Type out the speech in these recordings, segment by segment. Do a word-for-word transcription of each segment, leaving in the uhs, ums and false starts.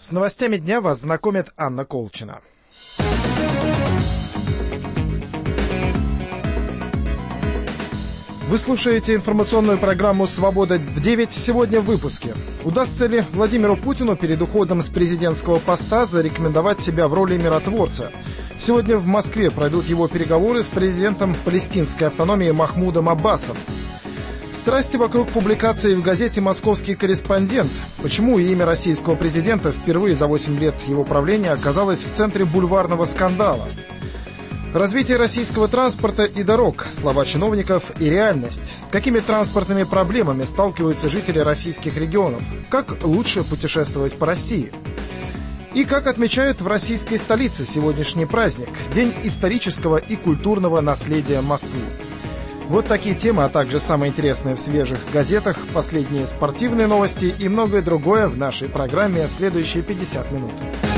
С новостями дня вас знакомит Анна Колчина. Вы слушаете информационную программу «Свобода в девять». Сегодня в выпуске. Удастся ли Владимиру Путину перед уходом с президентского поста зарекомендовать себя в роли миротворца? Сегодня в Москве пройдут его переговоры с президентом палестинской автономии Махмудом Аббасом. Страсти вокруг публикации в газете «Московский корреспондент». Почему имя российского президента впервые за восемь лет его правления оказалось в центре бульварного скандала? Развитие российского транспорта и дорог, слова чиновников и реальность. С какими транспортными проблемами сталкиваются жители российских регионов? Как лучше путешествовать по России? И как отмечают в российской столице сегодняшний праздник – День исторического и культурного наследия Москвы. Вот такие темы, а также самое интересное в свежих газетах, последние спортивные новости и многое другое в нашей программе следующие пятьдесят минут.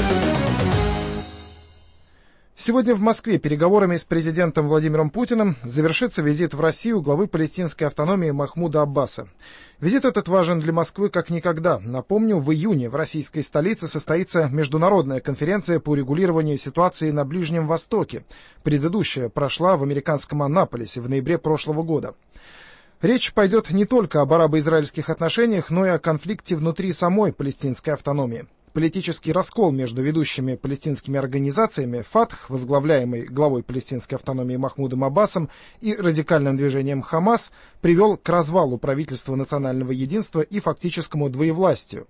Сегодня в Москве переговорами с президентом Владимиром Путиным завершится визит в Россию главы палестинской автономии Махмуда Аббаса. Визит этот важен для Москвы как никогда. Напомню, в июне в российской столице состоится международная конференция по регулированию ситуации на Ближнем Востоке. Предыдущая прошла в американском Аннаполисе в ноябре прошлого года. Речь пойдет не только об арабо-израильских отношениях, но и о конфликте внутри самой палестинской автономии. Политический раскол между ведущими палестинскими организациями ФАТХ, возглавляемый главой палестинской автономии Махмудом Аббасом, и радикальным движением ХАМАС, привел к развалу правительства национального единства и фактическому двоевластию.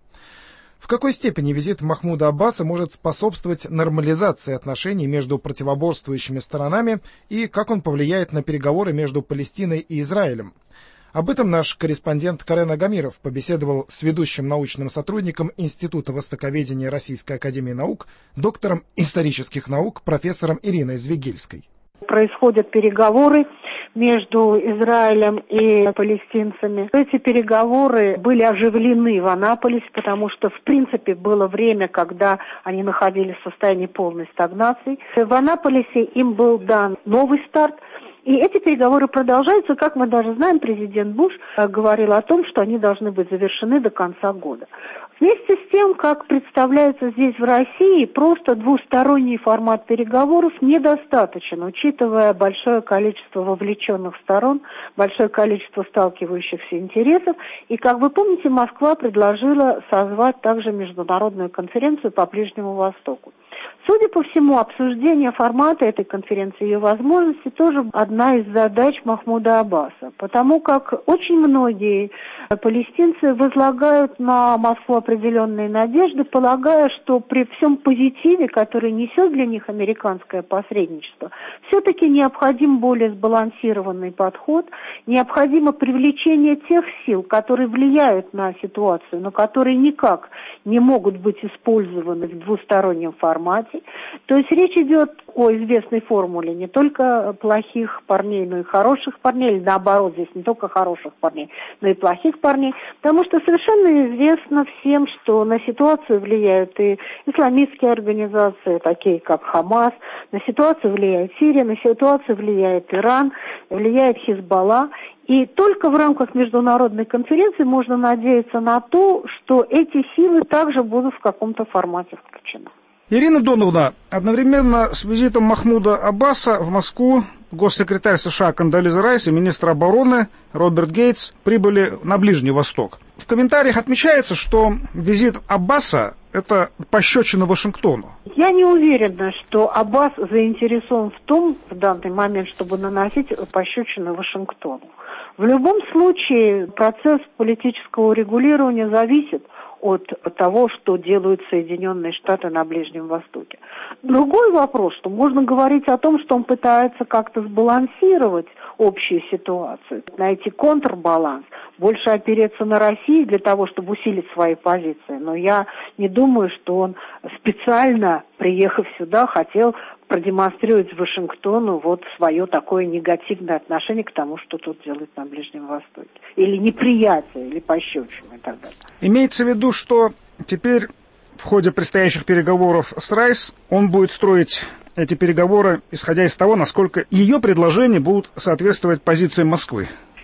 В какой степени визит Махмуда Аббаса может способствовать нормализации отношений между противоборствующими сторонами и как он повлияет на переговоры между Палестиной и Израилем? Об этом наш корреспондент Карен Агамиров побеседовал с ведущим научным сотрудником Института востоковедения Российской академии наук, доктором исторических наук, профессором Ириной Звегельской. Происходят переговоры между Израилем и палестинцами. Эти переговоры были оживлены в Аннаполисе, потому что, в принципе, было время, когда они находились в состоянии полной стагнации. В Аннаполисе им был дан новый старт. И эти переговоры продолжаются. Как мы даже знаем, президент Буш говорил о том, что они должны быть завершены до конца года. Вместе с тем, как представляется здесь в России, просто двусторонний формат переговоров недостаточен, учитывая большое количество вовлеченных сторон, большое количество сталкивающихся интересов. И, как вы помните, Москва предложила созвать также международную конференцию по Ближнему Востоку. Судя по всему, обсуждение формата этой конференции и ее возможностей тоже одна из задач Махмуда Аббаса, потому как очень многие палестинцы возлагают на Москву определенные надежды, полагая, что при всем позитиве, который несет для них американское посредничество, все-таки необходим более сбалансированный подход, необходимо привлечение тех сил, которые влияют на ситуацию, но которые никак не могут быть использованы в двустороннем формате. То есть речь идет о известной формуле не только плохих парней, но и хороших парней, или наоборот, здесь не только хороших парней, но и плохих парней, потому что совершенно известно всем, что на ситуацию влияют и исламистские организации, такие как ХАМАС, на ситуацию влияет Сирия, на ситуацию влияет Иран, влияет Хизбалла. И только в рамках международной конференции можно надеяться на то, что эти силы также будут в каком-то формате включены. Ирина Доновна, одновременно с визитом Махмуда Аббаса в Москву госсекретарь США Кондолиза Райс и министр обороны Роберт Гейтс прибыли на Ближний Восток. В комментариях отмечается, что визит Аббаса – это пощечина Вашингтону. Я не уверена, что Аббас заинтересован в том, в данный момент, чтобы наносить пощечину Вашингтону. В любом случае процесс политического регулирования зависит от того, что делают Соединенные Штаты на Ближнем Востоке. Другой вопрос, что можно говорить о том, что он пытается как-то сбалансировать общую ситуацию, найти контрбаланс, больше опереться на Россию для того, чтобы усилить свои позиции. Но я не думаю, что он специально, приехав сюда, хотел продемонстрировать Вашингтону вот свое такое негативное отношение к тому, что тут делают на Ближнем Востоке. Или неприятие, или пощечина и так далее. Имеется в виду, что теперь в ходе предстоящих переговоров с Райс он будет строить эти переговоры, исходя из того, насколько ее предложения будут соответствовать позициям Москвы.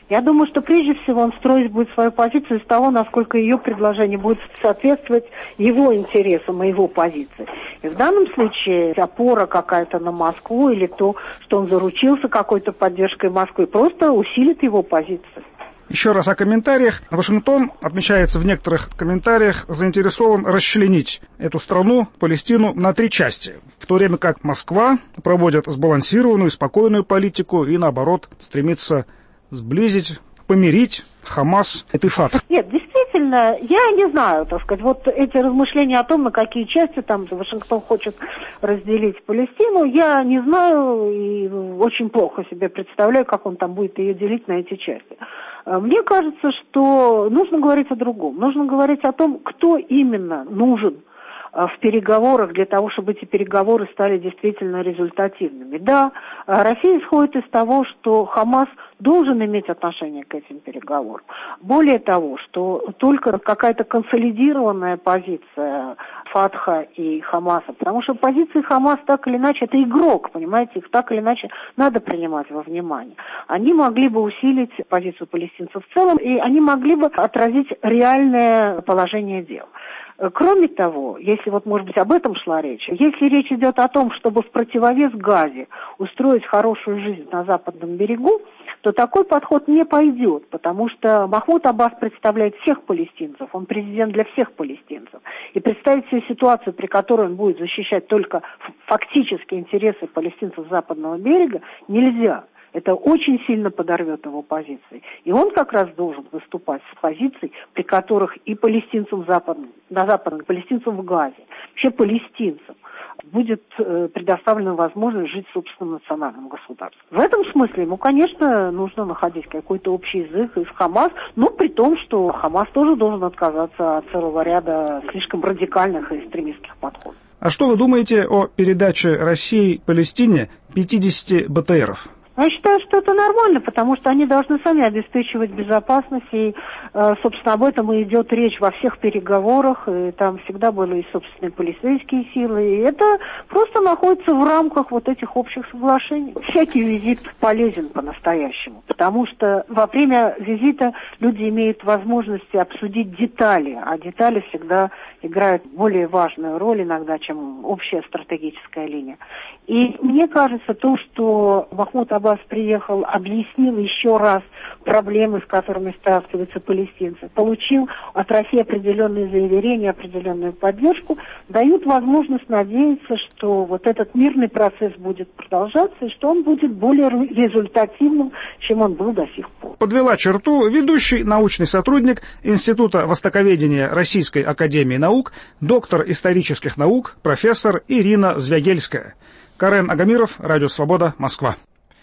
Я думаю, что прежде всего он строить будет свою позицию из того, насколько ее предложение будет соответствовать его интересам и его позиции. И в данном случае опора какая-то на Москву или то, что он заручился какой-то поддержкой Москвы, просто усилит его позицию. Еще раз о комментариях. Вашингтон, отмечается в некоторых комментариях, заинтересован расчленить эту страну, Палестину, на три части. В то время как Москва проводит сбалансированную и спокойную политику и, наоборот, стремится сблизить, помирить Хамас и Фатх. Нет, действительно, я не знаю, так сказать, вот эти размышления о том, на какие части там Вашингтон хочет разделить Палестину, я не знаю и очень плохо себе представляю, как он там будет ее делить на эти части. Мне кажется, что нужно говорить о другом. Нужно говорить о том, кто именно нужен в переговорах для того, чтобы эти переговоры стали действительно результативными. Да, Россия исходит из того, что Хамас должен иметь отношение к этим переговорам. Более того, что только какая-то консолидированная позиция Фатха и Хамаса, потому что позиции Хамас так или иначе, это игрок, понимаете, их так или иначе надо принимать во внимание. Они могли бы усилить позицию палестинцев в целом, и они могли бы отразить реальное положение дел. Кроме того, если вот, может быть, об этом шла речь, если речь идет о том, чтобы в противовес Газе устроить хорошую жизнь на западном берегу, то такой подход не пойдет, потому что Махмуд Аббас представляет всех палестинцев, он президент для всех палестинцев. И представить себе ситуацию, при которой он будет защищать только фактически интересы палестинцев западного берега, нельзя. Это очень сильно подорвет его позиции. И он как раз должен выступать с позиций, при которых и палестинцам западным, на западном, и палестинцам в Газе, вообще палестинцам, будет э, предоставлена возможность жить в собственном национальном государстве. В этом смысле ему, конечно, нужно находить какой-то общий язык и с Хамас, но при том, что Хамас тоже должен отказаться от целого ряда слишком радикальных и экстремистских подходов. А что вы думаете о передаче России Палестине пятидесяти БТРов? Я считаю, что это нормально, потому что они должны сами обеспечивать безопасность, и, э, собственно, об этом и идет речь во всех переговорах, и там всегда были и собственные полицейские силы, и это просто находится в рамках вот этих общих соглашений. Всякий визит полезен по-настоящему, потому что во время визита люди имеют возможность обсудить детали, а детали всегда играют более важную роль иногда, чем общая стратегическая линия. И мне кажется, то, что Махмуд Аббас приехал, объяснил еще раз проблемы, с которыми сталкиваются палестинцы, получил от России определенные заверения, определенную поддержку, дают возможность надеяться, что вот этот мирный процесс будет продолжаться, и что он будет более результативным, чем он был до сих пор. Подвела черту ведущий научный сотрудник Института востоковедения Российской академии наук, доктор исторических наук, профессор Ирина Звягельская. Карен Агамиров, Радио Свобода, Москва.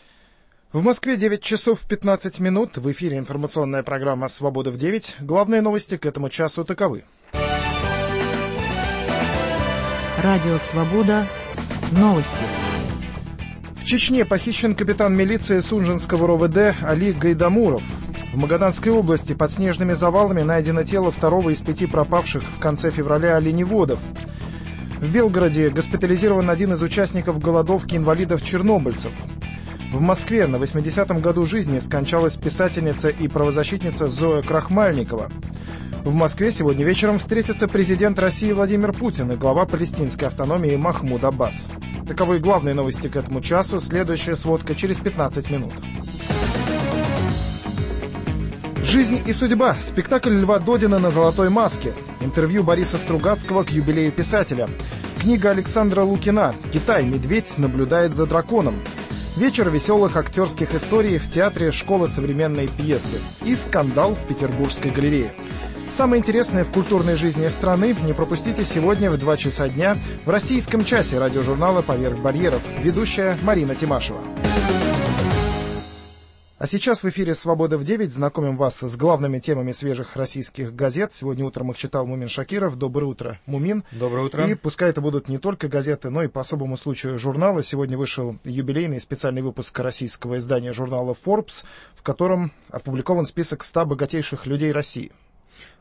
В Москве девять часов пятнадцать минут. В эфире информационная программа «Свобода в девять». Главные новости к этому часу таковы. Радио «Свобода». Новости. В Чечне похищен капитан милиции Сунжинского РОВД Али Гайдамуров. В Магаданской области под снежными завалами найдено тело второго из пяти пропавших в конце февраля оленеводов. В Белгороде госпитализирован один из участников голодовки инвалидов-чернобыльцев. В Москве на восьмидесятом году жизни скончалась писательница и правозащитница Зоя Крахмальникова. В Москве сегодня вечером встретятся президент России Владимир Путин и глава палестинской автономии Махмуд Аббас. Таковы главные новости к этому часу. Следующая сводка через пятнадцать минут. «Жизнь и судьба». Спектакль Льва Додина на «Золотой маске». Интервью Бориса Стругацкого к юбилею писателя. Книга Александра Лукина «Китай. Медведь наблюдает за драконом». Вечер веселых актерских историй в театре «Школа современной пьесы». И скандал в Петербургской галерее. Самое интересное в культурной жизни страны не пропустите сегодня в два часа дня в российском часе радиожурнала «Поверх барьеров». Ведущая Марина Тимашева. А сейчас в эфире «Свобода в девять». Знакомим вас с главными темами свежих российских газет. Сегодня утром их читал Мумин Шакиров. Доброе утро, Мумин. Доброе утро. И пускай это будут не только газеты, но и по особому случаю журналы. Сегодня вышел юбилейный специальный выпуск российского издания журнала Forbes, в котором опубликован список ста богатейших людей России.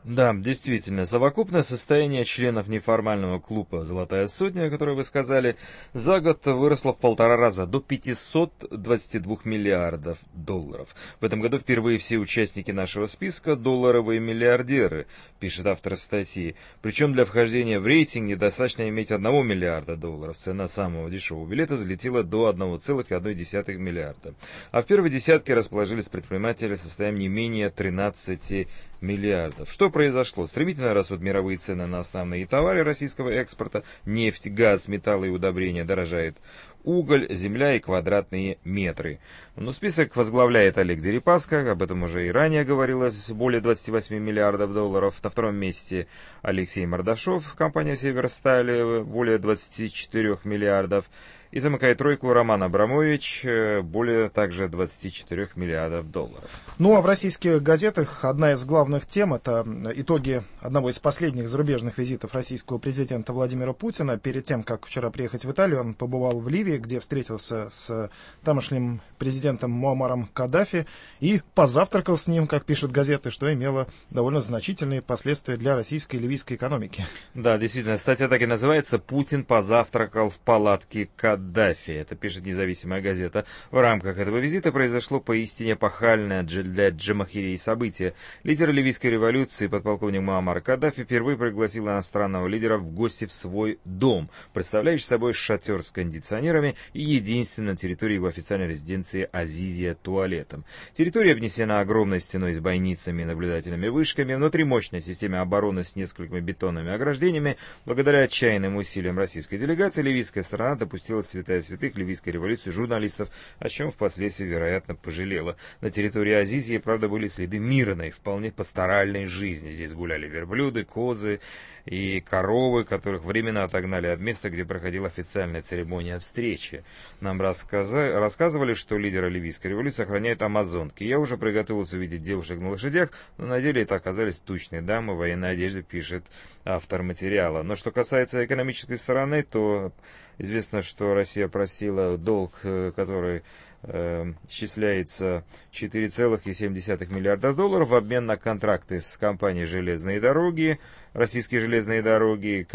Да, действительно, совокупное состояние членов неформального клуба «Золотая сотня», которое вы сказали, за год выросло в полтора раза, до пятисот двадцати двух миллиардов долларов. В этом году впервые все участники нашего списка – долларовые миллиардеры, пишет автор статьи. Причем для вхождения в рейтинг недостаточно иметь одного миллиарда долларов. Цена самого дешевого билета взлетела до одного целых одной десятой миллиарда. А в первой десятке расположились предприниматели с состоянием не менее тринадцати миллиардов. Что произошло? Стремительно растут мировые цены на основные товары российского экспорта. Нефть, газ, металлы и удобрения дорожают. Уголь, земля и квадратные метры. Но список возглавляет Олег Дерипаска, об этом уже и ранее говорилось, более двадцати восьми миллиардов долларов. На втором месте Алексей Мордашов, компания «Северсталь», более двадцати четырёх миллиардов. И замыкает тройку Роман Абрамович, более также двадцати четырёх миллиардов долларов. Ну а в российских газетах одна из главных тем — это итоги одного из последних зарубежных визитов российского президента Владимира Путина. Перед тем, как вчера приехать в Италию, он побывал в Ливии, где встретился с тамошним президентом Муаммаром Каддафи и позавтракал с ним, как пишут газеты, что имело довольно значительные последствия для российской и ливийской экономики. Да, действительно, статья так и называется «Путин позавтракал в палатке Каддафи». Каддафи, это пишет независимая газета. В рамках этого визита произошло поистине пахальное для Джамахирии событие. Лидер ливийской революции, подполковник Муаммар Каддафи, впервые пригласил иностранного лидера в гости в свой дом, представляющий собой шатер с кондиционерами и единственной на территории его официальной резиденции Азизия туалетом. Территория обнесена огромной стеной с бойницами и наблюдательными вышками. Внутри мощной системы обороны с несколькими бетонными ограждениями. Благодаря отчаянным усилиям российской делегации, ливийская сторона допустила святая святых ливийской революции журналистов, о чем впоследствии, вероятно, пожалела. На территории Азизии, правда, были следы мирной, вполне пасторальной жизни. Здесь гуляли верблюды, козы и коровы, которых временно отогнали от места, где проходила официальная церемония встречи. Нам рассказа... рассказывали, что лидера ливийской революции охраняют амазонки. Я уже приготовился увидеть девушек на лошадях, но на деле это оказались тучные дамы в военной одежде, пишет автор материала. Но что касается экономической стороны, то известно, что Россия просила долг, который э, исчисляется четыре целых семь десятых миллиарда долларов в обмен на контракты с компанией «Железные дороги», российские железные дороги,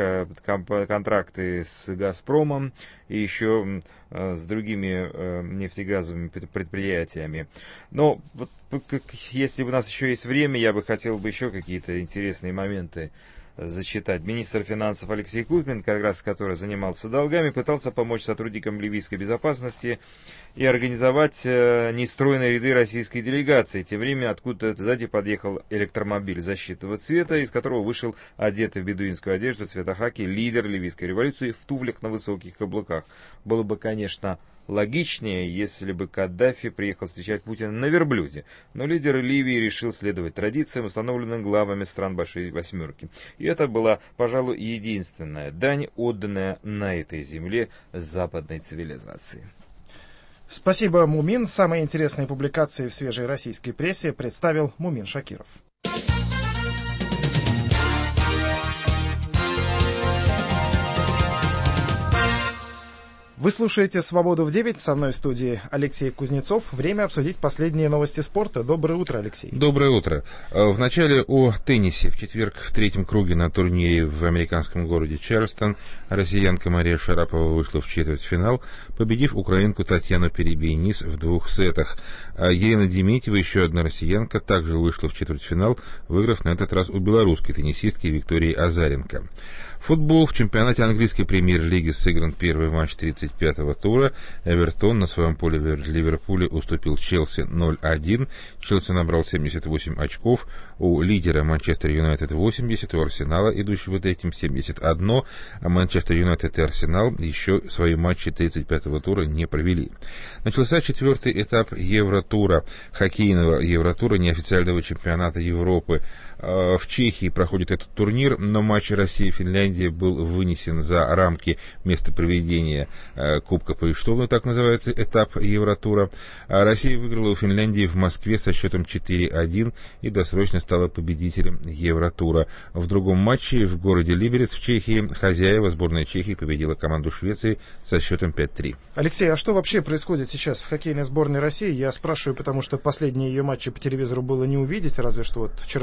контракты с «Газпромом» и еще э, с другими э, нефтегазовыми предприятиями. Но вот, если у нас еще есть время, я бы хотел бы еще какие-то интересные моменты зачитать. Министр финансов Алексей Купин, как раз который занимался долгами, пытался помочь сотрудникам ливийской безопасности и организовать э, нестройные ряды российской делегации. Тем временем откуда-то сзади подъехал электромобиль защитного цвета, из которого вышел одетый в бедуинскую одежду цвета хаки лидер ливийской революции в туфлях на высоких каблуках. Было бы, конечно, логичнее, если бы Каддафи приехал встречать Путина на верблюде, но лидер Ливии решил следовать традициям, установленным главами стран Большой Восьмерки. И это была, пожалуй, единственная дань, отданная на этой земле западной цивилизации. Спасибо, Мумин. Самые интересные публикации в свежей российской прессе представил Мумин Шакиров. Вы слушаете «Свободу в девять». Со мной в студии Алексей Кузнецов. Время обсудить последние новости спорта. Доброе утро, Алексей. Доброе утро. Вначале о теннисе. В четверг в третьем круге на турнире в американском городе Чарльстон россиянка Мария Шарапова вышла в четвертьфинал, победив украинку Татьяну Перебейнис в двух сетах. А Елена Дементьева, еще одна россиянка, также вышла в четвертьфинал, выиграв на этот раз у белорусской теннисистки Виктории Азаренко. Футбол. В чемпионате английской премьер-лиги сыгран первый матч тридцать пятого тура. Эвертон на своем поле в Ливерпуле уступил Челси ноль один. Челси набрал семьдесят восемь очков. У лидера Манчестер Юнайтед восемьдесят, у Арсенала, идущего третьим, семьдесят один. А Манчестер Юнайтед и Арсенал еще свои матчи тридцать пятого тура не провели. Начался четвертый этап Евротура, хоккейного Евротура, неофициального чемпионата Европы. В Чехии проходит этот турнир, но матч России и Финляндии был вынесен за рамки места проведения Кубка по Иштовну, так называется этап Евротура. А Россия выиграла у Финляндии в Москве со счетом четыре один и досрочно стала победителем Евротура. В другом матче в городе Либерец в Чехии хозяева сборная Чехии победила команду Швеции со счетом пять три. Алексей, а что вообще происходит сейчас в хоккейной сборной России? Я спрашиваю, потому что последние ее матчи по телевизору было не увидеть, разве что вот вчерашнюю игру с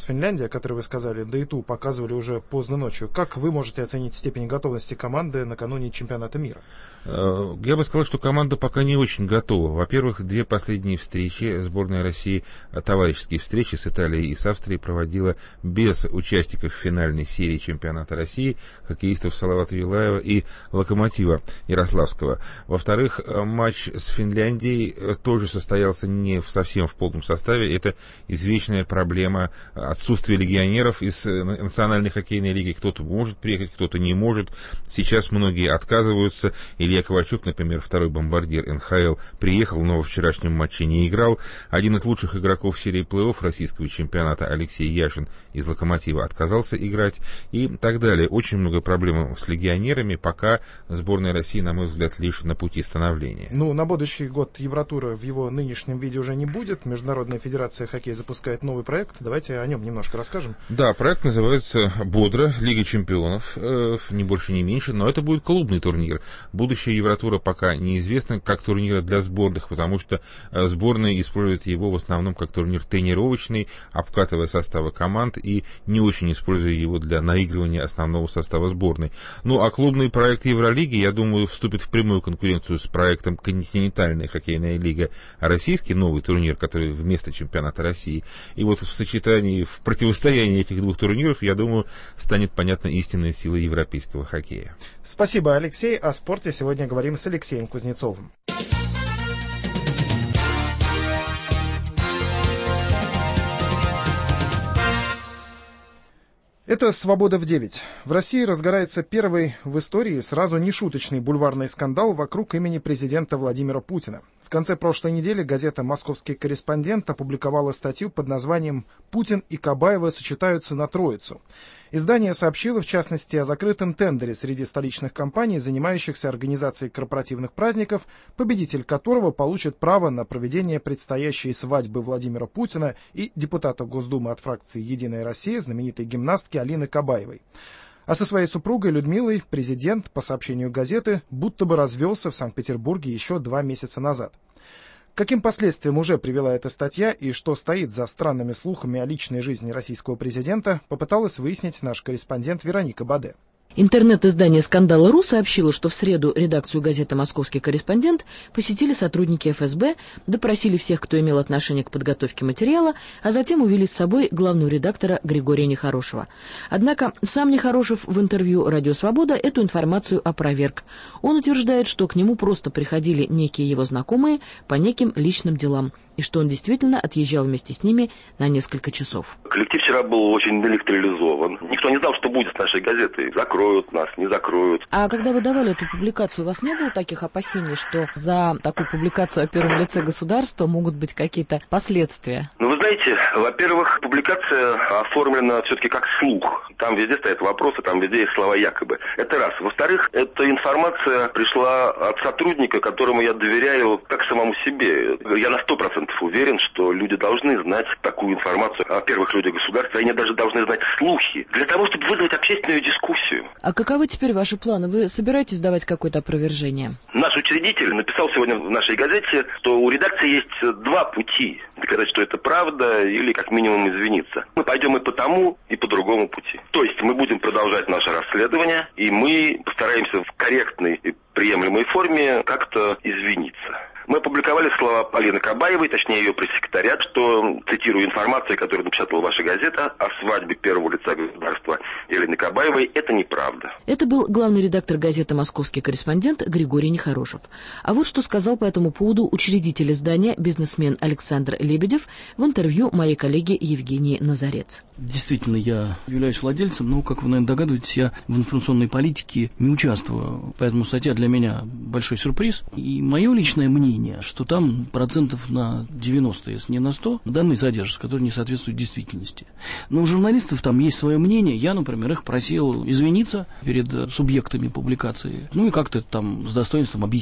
Финляндии, о которой вы сказали, да и ту показывали уже поздно ночью. Как вы можете оценить степень готовности команды накануне чемпионата мира? Я бы сказал, что команда пока не очень готова. Во-первых, две последние встречи сборная России, товарищеские встречи с Италией и с Австрией, проводила без участников финальной серии чемпионата России, хоккеистов Салавата Юлаева и Локомотива Ярославского. Во-вторых, матч с Финляндией тоже состоялся не совсем в полном составе. Это извечная проблема отсутствия легионеров из национальной хоккейной лиги. Кто-то может приехать, кто-то не может. Сейчас многие отказываются. Илья Ковальчук, например, второй бомбардир эн ха эл, приехал, но во вчерашнем матче не играл. Один из лучших игроков серии плей-офф российского чемпионата Алексей Яшин из «Локомотива» отказался играть и так далее. Очень много проблем с легионерами, пока сборная России, на мой взгляд, лишь на пути становления. Ну, на будущий год Евротура в его нынешнем виде уже не будет. Международная федерация хоккея запускает новый проект. Давайте о нем немножко расскажем. Да, проект называется «Бодро. Лига чемпионов». Э, ни больше, ни меньше, но это будет клубный турнир. Будущее Евротура пока неизвестно как турнира для сборных, потому что сборные используют его в основном как турнир тренировочный, обкатывая составы команд и не очень используя его для наигрывания основного состава сборной. Ну, а клубный проект Евролиги, я думаю, вступит в прямую конкуренцию с проектом «Континентальная хоккейная лига», а российский новый турнир, который вместо чемпионата России. И вот в сочетании, в противостоянии этих двух турниров, я думаю, станет понятна истинная сила европейского хоккея. Спасибо, Алексей. О спорте сегодня говорим с Алексеем Кузнецовым. Это «Свобода в девять». В России разгорается первый в истории сразу нешуточный бульварный скандал вокруг имени президента Владимира Путина. В конце прошлой недели газета «Московский корреспондент» опубликовала статью под названием «Путин и Кабаева сочетаются на троицу». Издание сообщило, в частности, о закрытом тендере среди столичных компаний, занимающихся организацией корпоративных праздников, победитель которого получит право на проведение предстоящей свадьбы Владимира Путина и депутата Госдумы от фракции «Единая Россия», знаменитой гимнастки Алины Кабаевой. А со своей супругой Людмилой президент, по сообщению газеты, будто бы развелся в Санкт-Петербурге еще два месяца назад. К каким последствиям уже привела эта статья и что стоит за странными слухами о личной жизни российского президента, попыталась выяснить наш корреспондент Вероника Баде. Интернет-издание «Скандал.ру» сообщило, что в среду редакцию газеты «Московский корреспондент» посетили сотрудники эф эс бэ, допросили всех, кто имел отношение к подготовке материала, а затем увели с собой главного редактора Григория Нехорошева. Однако сам Нехорошев в интервью «Радио Свобода» эту информацию опроверг. Он утверждает, что к нему просто приходили некие его знакомые по неким личным делам, и что он действительно отъезжал вместе с ними на несколько часов. Коллектив вчера был очень электролизован. Никто не знал, что будет с нашей газетой. Закроют нас, не закроют. А когда вы давали эту публикацию, у вас не было таких опасений, что за такую публикацию о первом лице государства могут быть какие-то последствия? Ну, вы знаете, во-первых, публикация оформлена все-таки как слух. Там везде стоят вопросы, там везде есть слова якобы. Это раз. Во-вторых, эта информация пришла от сотрудника, которому я доверяю как самому себе. Я на сто процентов уверен, что люди должны знать такую информацию о первых людях государства. Они даже должны знать слухи. Для того, чтобы вызвать общественную дискуссию. А каковы теперь ваши планы? Вы собираетесь давать какое-то опровержение? Наш учредитель написал сегодня в нашей газете, что у редакции есть два пути. Доказать, что это правда, или как минимум извиниться. Мы пойдем и по тому, и по другому пути. То есть мы будем продолжать наше расследование, и мы постараемся в корректной и приемлемой форме как-то извиниться. Мы опубликовали слова Алины Кабаевой, точнее ее пресс-секретаря, что, цитирую, информация, которую напечатала ваша газета о свадьбе первого лица государства Елены Кабаевой, это неправда. Это был главный редактор газеты «Московский корреспондент» Григорий Нехорошев. А вот что сказал по этому поводу учредитель издания, бизнесмен Александр Лебедев, в интервью моей коллеге Евгении Назарец. Действительно, я являюсь владельцем, но, как вы, наверное, догадываетесь, я в информационной политике не участвую. Поэтому статья для меня большой сюрприз. И мое личное мнение, что там процентов на девяносто, если не на сто, данные содержатся, которые не соответствуют действительности. Но у журналистов там есть свое мнение. Я, например, их просил извиниться перед субъектами публикации, ну и как-то там с достоинством объяснить.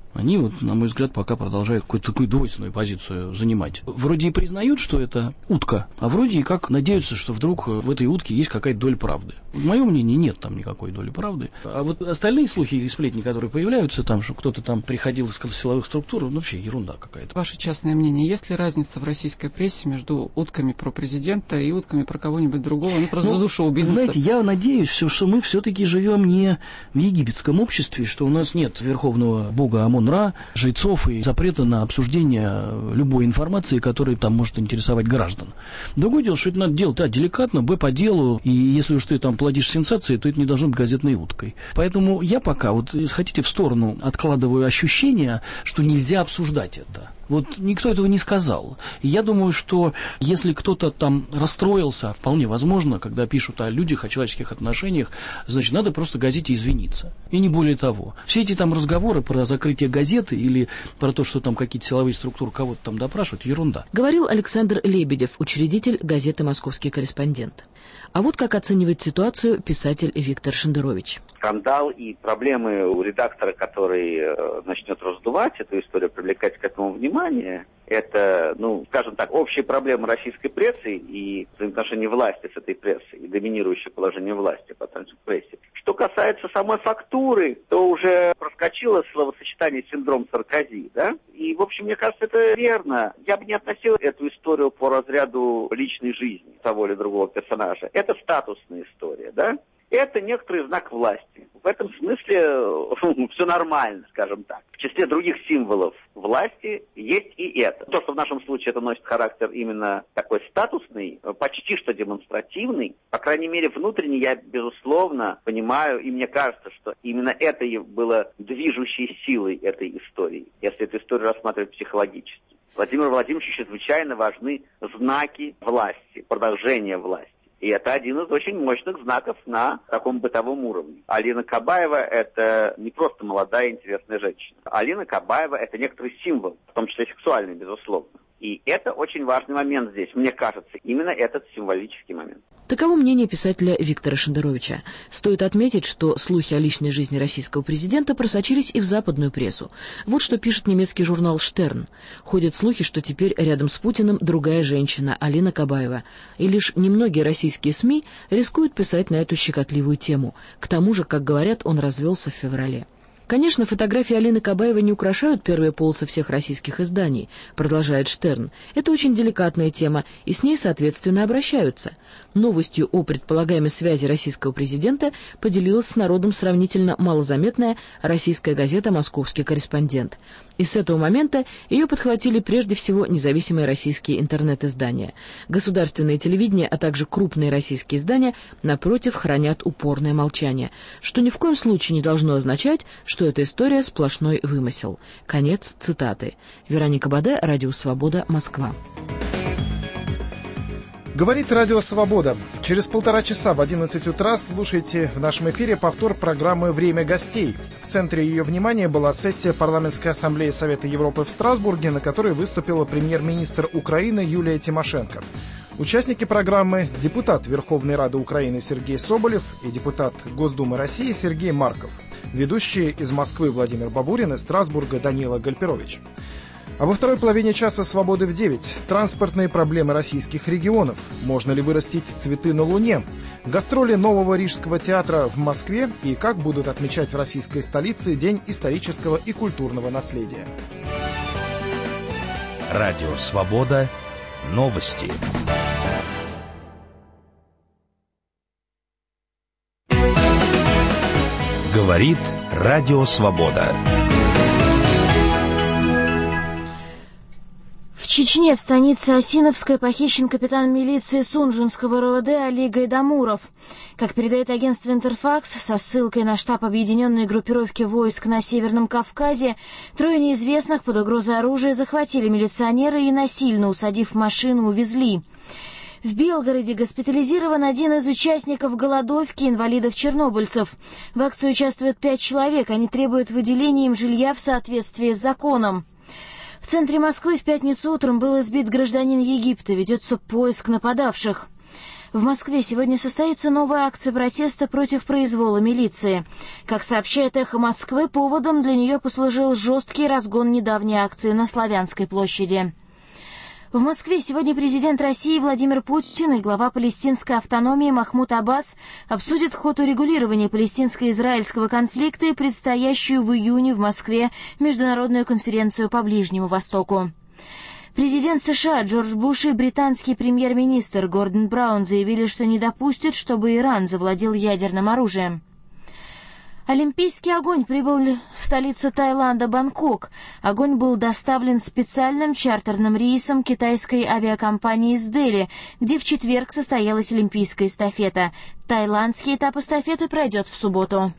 Они, вот, на мой взгляд, пока продолжают какую-то такую двойственную позицию занимать. Вроде и признают, что это утка, а вроде и как надеются, что вдруг в этой утке есть какая-то доля правды. В моем мнении, нет там никакой доли правды. А вот остальные слухи и сплетни, которые появляются там, что кто-то там приходил из силовых структур, ну, вообще ерунда какая-то. Ваше частное мнение, есть ли разница в российской прессе между утками про президента и утками про кого-нибудь другого, ну, просто ну, шоу-бизнеса? Знаете, я надеюсь, что мы все-таки живем не в египетском обществе, что у нас нет верховного бога Амон-Ра, жрецов и запрета на обсуждение любой информации, которая там может интересовать граждан. Другое дело, что это надо делать, а, деликатно, б, по делу, и если уж ты там плодишь сенсации, то это не должно быть газетной уткой. Поэтому я пока, вот, если хотите, в сторону откладываю ощущение, что нельзя обсуждать это. Вот никто этого не сказал. И я думаю, что если кто-то там расстроился, вполне возможно, когда пишут о людях, о человеческих отношениях, значит, надо просто газете извиниться. И не более того. Все эти там разговоры про закрытие газеты или про то, что там какие-то силовые структуры кого-то там допрашивают, ерунда. Говорил Александр Лебедев, учредитель газеты «Московский корреспондент». А вот как оценивает ситуацию писатель Виктор Шендерович. Скандал и проблемы у редактора, который э, начнет раздувать эту историю, привлекать к этому внимание, это, ну, скажем так, общие проблемы российской прессы и взаимоотношения власти с этой прессой, и доминирующее положение власти по отношению к прессе. Что касается самой фактуры, то уже проскочило словосочетание «синдром Саркози», да? И, в общем, мне кажется, это верно. Я бы не относил эту историю по разряду личной жизни того или другого персонажа. Это статусная история, да? Это некоторый знак власти. В этом смысле все нормально, скажем так. В числе других символов власти есть и это. То, что в нашем случае это носит характер именно такой статусный, почти что демонстративный, по крайней мере, внутренне я, безусловно, понимаю, и мне кажется, что именно это и было движущей силой этой истории, если эту историю рассматривать психологически. Владимиру Владимировичу чрезвычайно важны знаки власти, продолжение власти. И это один из очень мощных знаков на таком бытовом уровне. Алина Кабаева – это не просто молодая интересная женщина. Алина Кабаева – это некоторый символ, в том числе сексуальный, безусловно. И это очень важный момент здесь, мне кажется, именно этот символический момент. Таково мнение писателя Виктора Шендеровича. Стоит отметить, что слухи о личной жизни российского президента просочились и в западную прессу. Вот что пишет немецкий журнал «Штерн». Ходят слухи, что теперь рядом с Путиным другая женщина, Алина Кабаева. И лишь немногие российские СМИ рискуют писать на эту щекотливую тему. К тому же, как говорят, он развелся в феврале. Конечно, фотографии Алины Кабаевой не украшают первые полосы всех российских изданий, продолжает Штерн. Это очень деликатная тема, и с ней, соответственно, обращаются. Новостью о предполагаемой связи российского президента поделилась с народом сравнительно малозаметная российская газета «Московский корреспондент». И с этого момента ее подхватили прежде всего независимые российские интернет-издания. Государственное телевидение, а также крупные российские издания, напротив, хранят упорное молчание, что ни в коем случае не должно означать, что эта история сплошной вымысел. Конец цитаты. Вероника Баде, Радио Свобода, Москва. Говорит Радио Свобода. Через полтора часа в одиннадцать утра слушайте в нашем эфире повтор программы «Время гостей». В центре ее внимания была сессия Парламентской ассамблеи Совета Европы в Страсбурге, на которой выступила премьер-министр Украины Юлия Тимошенко. Участники программы – депутат Верховной Рады Украины Сергей Соболев и депутат Госдумы России Сергей Марков. Ведущие из Москвы Владимир Бабурин, из Страсбурга Данила Гальперович. А во второй половине часа «Свободы в девять». Транспортные проблемы российских регионов. Можно ли вырастить цветы на Луне? Гастроли нового Рижского театра в Москве и как будут отмечать в российской столице День исторического и культурного наследия. Радио Свобода. Новости. Говорит Радио Свобода. В Чечне, в станице Осиновской, похищен капитан милиции Сунжинского РОВД Али Гайдамуров. Как передает агентство «Интерфакс», со ссылкой на штаб объединенной группировки войск на Северном Кавказе, трое неизвестных под угрозой оружия захватили милиционера и, насильно усадив в машину, увезли. В Белгороде госпитализирован один из участников голодовки инвалидов-чернобыльцев. В акции участвуют пять человек. Они требуют выделения им жилья в соответствии с законом. В центре Москвы в пятницу утром был избит гражданин Египта. Ведется поиск нападавших. В Москве сегодня состоится новая акция протеста против произвола милиции. Как сообщает «Эхо Москвы», поводом для нее послужил жесткий разгон недавней акции на Славянской площади. В Москве сегодня президент России Владимир Путин и глава палестинской автономии Махмуд Аббас обсудят ход урегулирования палестинско-израильского конфликта и предстоящую в июне в Москве международную конференцию по Ближнему Востоку. Президент США Джордж Буш и британский премьер-министр Гордон Браун заявили, что не допустят, чтобы Иран завладел ядерным оружием. Олимпийский огонь прибыл в столицу Таиланда Бангкок. Огонь был доставлен специальным чартерным рейсом китайской авиакомпании из Дели, где в четверг состоялась олимпийская эстафета. Таиландский этап эстафеты пройдет в субботу.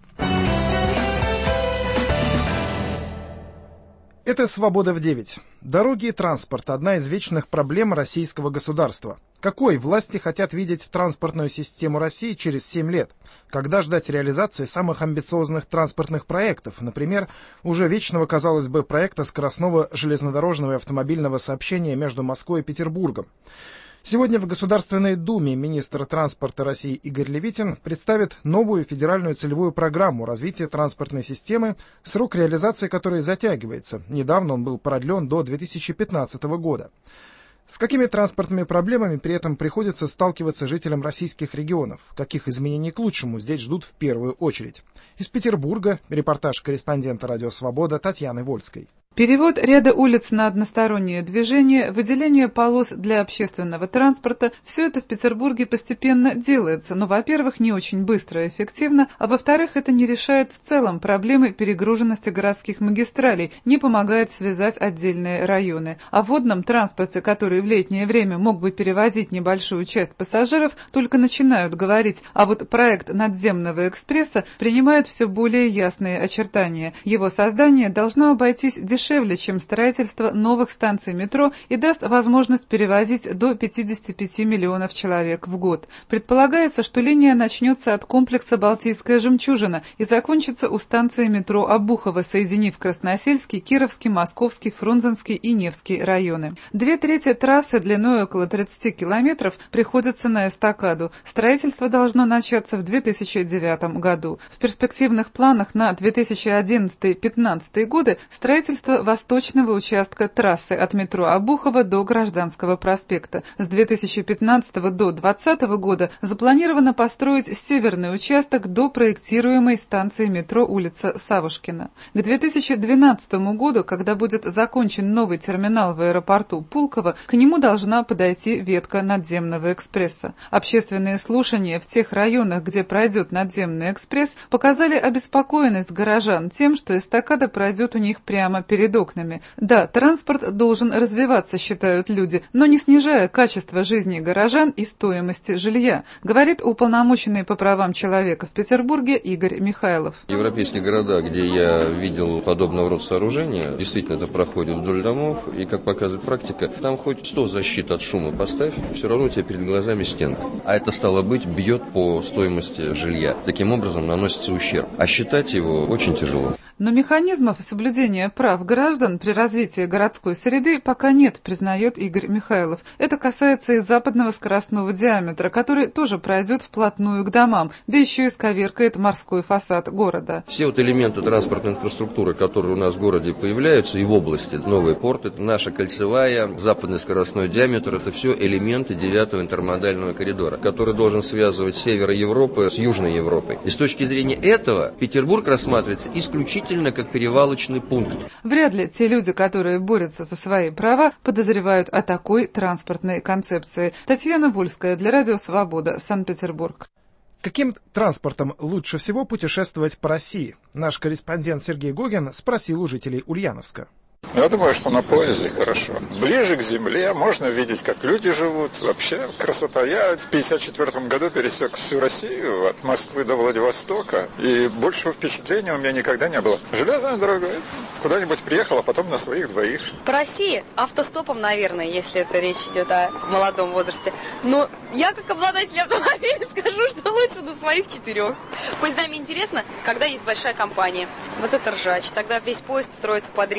Это «Свобода в девять». Дороги и транспорт – одна из вечных проблем российского государства. Какой власти хотят видеть транспортную систему России через семь лет? Когда ждать реализации самых амбициозных транспортных проектов, например, уже вечного, казалось бы, проекта скоростного железнодорожного и автомобильного сообщения между Москвой и Петербургом? Сегодня в Государственной Думе министр транспорта России Игорь Левитин представит новую федеральную целевую программу развития транспортной системы, срок реализации которой затягивается. Недавно он был продлен до две тысячи пятнадцатого года. С какими транспортными проблемами при этом приходится сталкиваться жителям российских регионов? Каких изменений к лучшему здесь ждут в первую очередь? Из Петербурга репортаж корреспондента «Радио Свобода» Татьяны Вольской. Перевод ряда улиц на одностороннее движение, выделение полос для общественного транспорта – все это в Петербурге постепенно делается, но, во-первых, не очень быстро и эффективно, а во-вторых, это не решает в целом проблемы перегруженности городских магистралей, не помогает связать отдельные районы. О водном транспорте, который в летнее время мог бы перевозить небольшую часть пассажиров, только начинают говорить, а вот проект надземного экспресса принимает все более ясные очертания. Его создание должно обойтись дешевле, дешевле, чем строительство новых станций метро и даст возможность перевозить до пятьдесят пять миллионов человек в год. Предполагается, что линия начнется от комплекса «Балтийская жемчужина» и закончится у станции метро Обухово, соединив Красносельский, Кировский, Московский, Фрунзенский и Невский районы. Две трети трассы длиной около тридцати километров приходится на эстакаду. Строительство должно начаться в две тысячи девятом году. В перспективных планах на две тысячи одиннадцатый — две тысячи пятнадцатый годы строительство восточного участка трассы от метро Обухово до Гражданского проспекта. С две тысячи пятнадцатого до две тысячи двадцатого года запланировано построить северный участок до проектируемой станции метро улица Савушкина. К две тысячи двенадцатому году, когда будет закончен новый терминал в аэропорту Пулково, к нему должна подойти ветка надземного экспресса. Общественные слушания в тех районах, где пройдет надземный экспресс, показали обеспокоенность горожан тем, что эстакада пройдет у них прямо перед перед окнами. Да, транспорт должен развиваться, считают люди, но не снижая качество жизни горожан и стоимости жилья, говорит уполномоченный по правам человека в Петербурге Игорь Михайлов. Европейские города, где я видел подобного рода сооружения, действительно это проходит вдоль домов, и, как показывает практика, там хоть сто защит от шума поставь, все равно у тебя перед глазами стенка. А это, стало быть, бьет по стоимости жилья. Таким образом наносится ущерб. А считать его очень тяжело. Но механизмов соблюдения прав граждан при развитии городской среды пока нет, признает Игорь Михайлов. Это касается и западного скоростного диаметра, который тоже пройдет вплотную к домам, да еще и сковеркает морской фасад города. Все вот элементы транспортной инфраструктуры, которые у нас в городе появляются и в области, новые порты, наша кольцевая, западный скоростной диаметр, это все элементы девятого интермодального коридора, который должен связывать север Европы с Южной Европой. И с точки зрения этого Петербург рассматривается исключительно как перевалочный пункт. Вряд ли те люди, которые борются за свои права, подозревают о такой транспортной концепции. Татьяна Вольская для Радио Свобода, Санкт-Петербург. Каким транспортом лучше всего путешествовать по России? Наш корреспондент Сергей Гогин спросил у жителей Ульяновска. Я думаю, что на поезде хорошо. Ближе к земле, можно видеть, как люди живут. Вообще красота. Я в пятьдесят четвёртом году пересек всю Россию, от Москвы до Владивостока. И большего впечатления у меня никогда не было. Железная дорога, куда-нибудь приехал, а потом на своих двоих. По России автостопом, наверное, если это речь идет о молодом возрасте. Но я, как обладатель автомобиля, скажу, что лучше на своих четырех. Поездами интересно, когда есть большая компания. Вот это ржач. Тогда весь поезд строится под ритм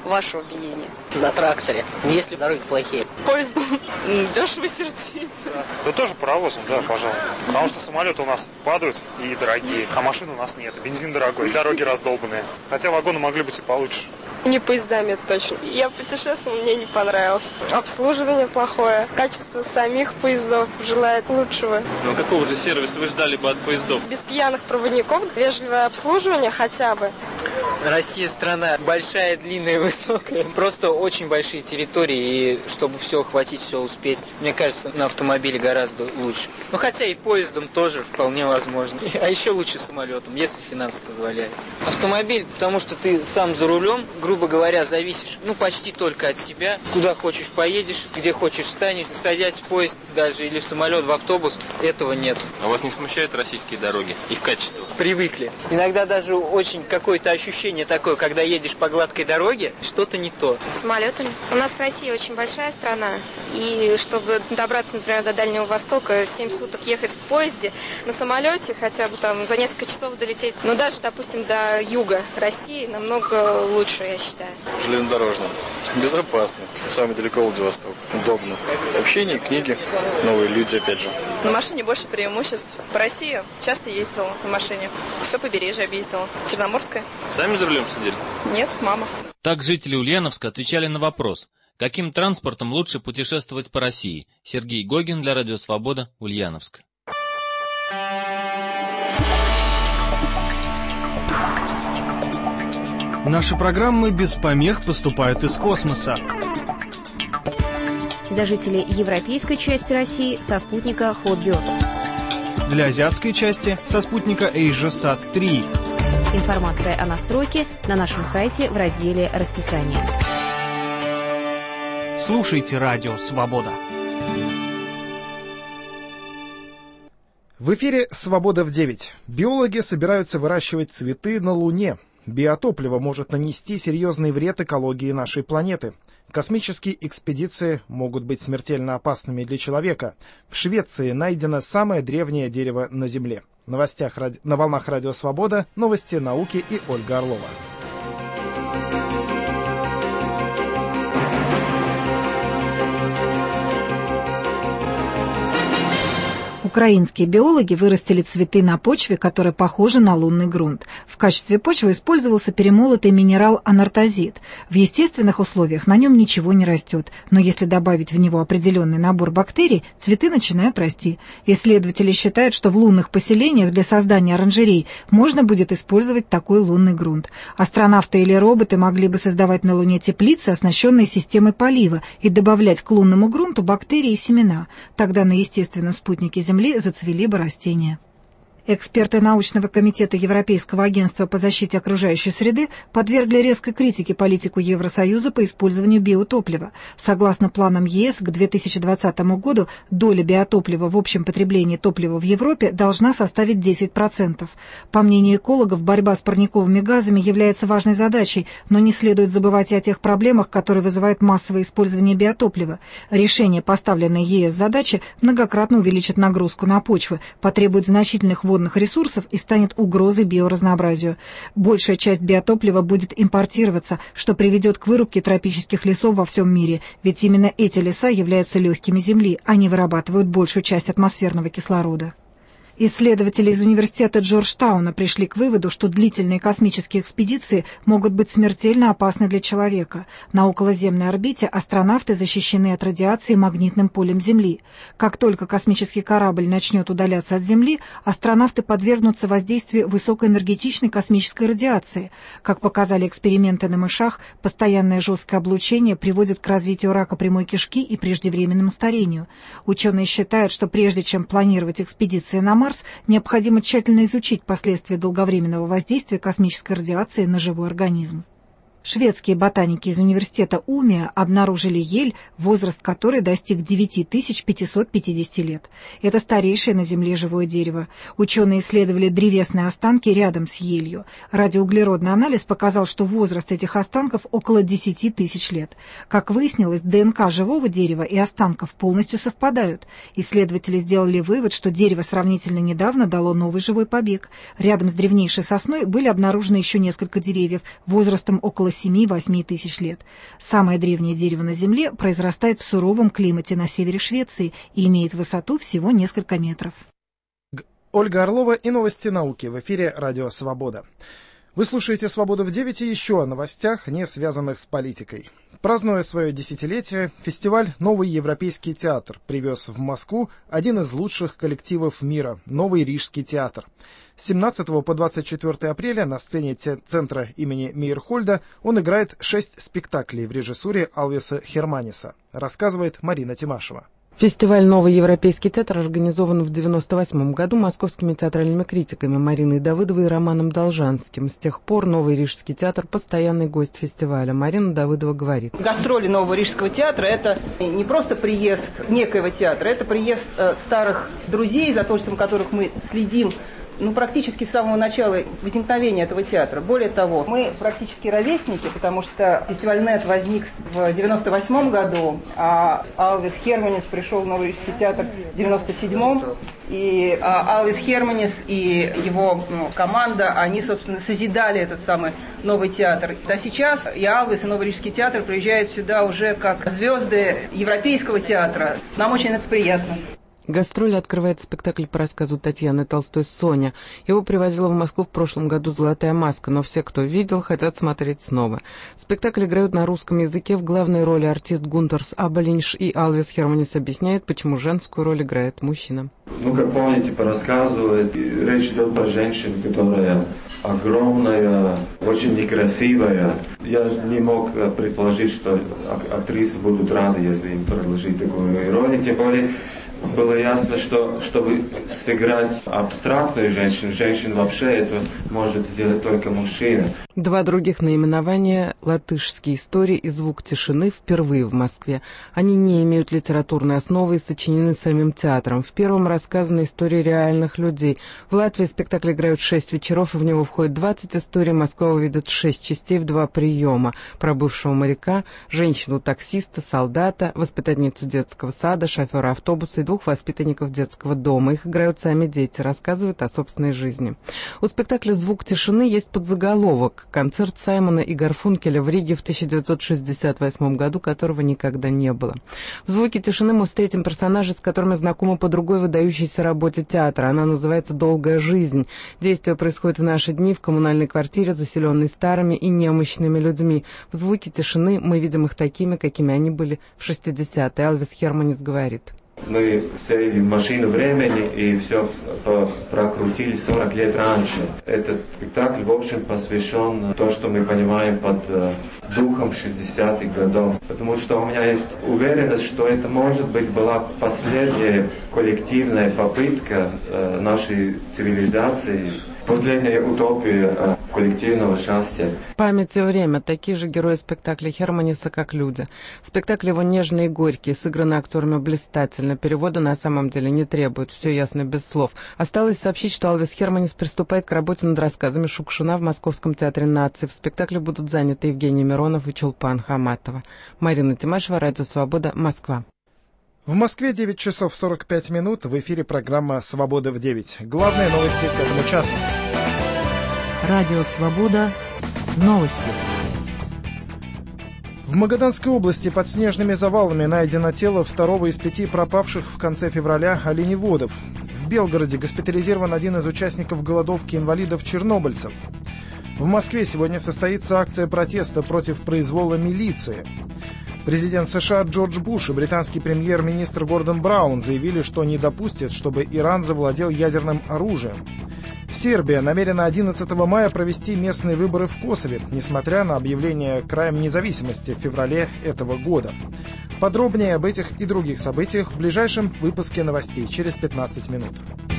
ваше убиение? На тракторе, если дороги плохие. Поездом дешево сердито. Да тоже паровозом, да, пожалуй. Потому что самолеты у нас падают и дорогие, а машин у нас нет. Бензин дорогой, дороги раздолбанные. Хотя вагоны могли быть и получше. Не поездами, это точно. Я путешествовала, мне не понравилось. Обслуживание плохое, качество самих поездов желает лучшего. Ну какого же сервиса вы ждали бы от поездов? Без пьяных проводников, вежливое обслуживание хотя бы. Россия страна большая, длинная, высокая. Просто очень большие территории, и чтобы все охватить, все успеть, мне кажется, на автомобиле гораздо лучше. Ну хотя и поездом тоже вполне возможно. А еще лучше самолетом, если финансы позволяют. Автомобиль, потому что ты сам за рулем, грубо говоря, зависишь, ну, почти только от себя. Куда хочешь поедешь, где хочешь встанешь. Садясь в поезд даже или в самолет, в автобус, этого нет. А вас не смущают российские дороги, их качество? Привыкли. Иногда даже очень какое-то ощущение такое, когда едешь по гладкой дороге, что-то не то. Самолетами. У нас Россия очень большая страна, и чтобы добраться, например, до Дальнего Востока, семь суток ехать в поезде, на самолете хотя бы там за несколько часов долететь, ну, даже, допустим, до юга России намного лучше, я считаю. Железнодорожным. Безопасно. Самый далеко Владивосток. Удобно. Общение, книги, новые люди, опять же. На машине больше преимуществ. По России часто ездила на машине. Все побережье объездила. Черноморское. Сами за рулем сидели? Нет, мама. Так жители Ульяновска отвечали на вопрос, каким транспортом лучше путешествовать по России. Сергей Гогин для Радио Свобода, Ульяновск. Наши программы без помех поступают из космоса. Для жителей европейской части России со спутника Hotbird. Для азиатской части со спутника AsiaSat три. Информация о настройке на нашем сайте в разделе «Расписание». Слушайте Радио Свобода. В эфире «Свобода в девять». Биологи собираются выращивать цветы на Луне. Биотопливо может нанести серьезный вред экологии нашей планеты. Космические экспедиции могут быть смертельно опасными для человека. В Швеции найдено самое древнее дерево на Земле. В новостях ради... на волнах Радио Свобода, новости науки и Ольга Орлова. Украинские биологи вырастили цветы на почве, которая похожа на лунный грунт. В качестве почвы использовался перемолотый минерал анартозит. В естественных условиях на нем ничего не растет, но если добавить в него определенный набор бактерий, цветы начинают расти. Исследователи считают, что в лунных поселениях для создания оранжерей можно будет использовать такой лунный грунт. Астронавты или роботы могли бы создавать на Луне теплицы, оснащенные системой полива, и добавлять к лунному грунту бактерии и семена. Тогда на естественном спутнике Земли зацвели бы растения. Эксперты научного комитета Европейского агентства по защите окружающей среды подвергли резкой критике политику Евросоюза по использованию биотоплива. Согласно планам ЕС, к две тысячи двадцатому году доля биотоплива в общем потреблении топлива в Европе должна составить десять процентов. По мнению экологов, борьба с парниковыми газами является важной задачей, но не следует забывать и о тех проблемах, которые вызывают массовое использование биотоплива. Решение поставленной ЕС задачи многократно увеличит нагрузку на почвы, потребует значительных водных ресурсов и станет угрозой биоразнообразию. Большая часть биотоплива будет импортироваться, что приведет к вырубке тропических лесов во всем мире, ведь именно эти леса являются легкими Земли, они вырабатывают большую часть атмосферного кислорода. Исследователи из университета Джорджтауна пришли к выводу, что длительные космические экспедиции могут быть смертельно опасны для человека. На околоземной орбите астронавты защищены от радиации магнитным полем Земли. Как только космический корабль начнет удаляться от Земли, астронавты подвергнутся воздействию высокоэнергетичной космической радиации. Как показали эксперименты на мышах, постоянное жесткое облучение приводит к развитию рака прямой кишки и преждевременному старению. Ученые считают, что прежде чем планировать экспедиции на Марс, необходимо тщательно изучить последствия долговременного воздействия космической радиации на живой организм. Шведские ботаники из университета Умиа обнаружили ель, возраст которой достиг девять тысяч пятьсот пятьдесят лет. Это старейшее на Земле живое дерево. Ученые исследовали древесные останки рядом с елью. Радиоуглеродный анализ показал, что возраст этих останков около десять тысяч лет. Как выяснилось, ДНК живого дерева и останков полностью совпадают. Исследователи сделали вывод, что дерево сравнительно недавно дало новый живой побег. Рядом с древнейшей сосной были обнаружены еще несколько деревьев возрастом около семи-восьми тысяч лет. Самое древнее дерево на Земле произрастает в суровом климате на севере Швеции и имеет высоту всего несколько метров. Ольга Орлова и новости науки в эфире «Радио Свобода». Вы слушаете «Свободу в девять» и еще о новостях, не связанных с политикой. Празднуя свое десятилетие, фестиваль «Новый европейский театр» привез в Москву один из лучших коллективов мира – Новый Рижский театр. С семнадцатого по двадцать четвёртое апреля на сцене центра имени Мейерхольда он играет шесть спектаклей в режиссуре Алвиса Херманиса, рассказывает Марина Тимашева. Фестиваль «Новый европейский театр» организован в девяносто восьмом году московскими театральными критиками Мариной Давыдовой и Романом Должанским. С тех пор Новый Рижский театр – постоянный гость фестиваля. Марина Давыдова говорит. Гастроли Нового Рижского театра – это не просто приезд некоего театра, это приезд э, старых друзей, за творчеством которых мы следим, ну, практически с самого начала возникновения этого театра. Более того, мы практически ровесники, потому что фестиваль НЭТ возник в девяносто восьмом году, а Алвис Херманис пришел в Новый Рижский театр в девяносто седьмом. И а, Алвис Херманис и его ну, команда, они, собственно, созидали этот самый новый театр. А сейчас и Алвис, и Новый Рижский театр приезжают сюда уже как звезды европейского театра. Нам очень это приятно. Гастроли открывает спектакль по рассказу Татьяны Толстой «Соня». Его привозила в Москву в прошлом году «Золотая маска», но все, кто видел, хотят смотреть снова. Спектакль играют на русском языке, в главной роли артист Гунтерс Абалинш, и Алвис Херманис объясняет, почему женскую роль играет мужчина. Ну, как помните, по рассказу, речь идет про женщину, которая огромная, очень некрасивая. Я не мог предположить, что актрисы будут рады, если им предложить такую роль, тем более было ясно, что чтобы сыграть абстрактную женщину, женщину вообще это может сделать только мужчина. Два других наименования «Латышские истории» и «Звук тишины» впервые в Москве. Они не имеют литературной основы и сочинены самим театром. В первом рассказаны истории реальных людей. В Латвии спектакль играют шесть вечеров, и в него входит двадцать историй. Москва увидит шесть частей в два приема. Про бывшего моряка, женщину-таксиста, солдата, воспитательницу детского сада, шофера автобуса и двух воспитанников детского дома. Их играют сами дети, рассказывают о собственной жизни. У спектакля «Звук тишины» есть подзаголовок «Концерт Саймона и Гарфункеля в Риге в тысяча девятьсот шестьдесят восьмом году, которого никогда не было». В «Звуке тишины» мы встретим персонажей, с которыми знакомы по другой выдающейся работе театра. Она называется «Долгая жизнь». Действие происходит в наши дни в коммунальной квартире, заселенной старыми и немощными людьми. В «Звуке тишины» мы видим их такими, какими они были в шестидесятые. Алвис Херманис говорит. Мы сели в машину времени и все прокрутили сорок лет раньше. Этот спектакль, в общем, посвящен тому, что мы понимаем под духом шестидесятых годов. Потому что у меня есть уверенность, что это, может быть, была последняя коллективная попытка нашей цивилизации, последняя утопия коллективного счастья. Память и время. Такие же герои спектакля Херманиса, как люди. Спектакль его нежный и горький, сыграны актерами блистательно. Перевода на самом деле не требует, все ясно без слов. Осталось сообщить, что Алвис Херманис приступает к работе над рассказами Шукшина в Московском театре нации. В спектакле будут заняты Евгений Миронов и Чулпан Хаматова. Марина Тимашева, Радио Свобода, Москва. В Москве девять часов сорок пять минут. В эфире программа «Свобода в девять». Главные новости к этому часу. Радио Свобода. Новости. В Магаданской области под снежными завалами найдено тело второго из пяти пропавших в конце февраля оленеводов. В Белгороде госпитализирован один из участников голодовки инвалидов-чернобыльцев. В Москве сегодня состоится акция протеста против произвола милиции. Президент США Джордж Буш и британский премьер-министр Гордон Браун заявили, что не допустят, чтобы Иран завладел ядерным оружием. Сербия намерена одиннадцатого мая провести местные выборы в Косове, несмотря на объявление краем независимости в феврале этого года. Подробнее об этих и других событиях в ближайшем выпуске новостей через пятнадцать минут.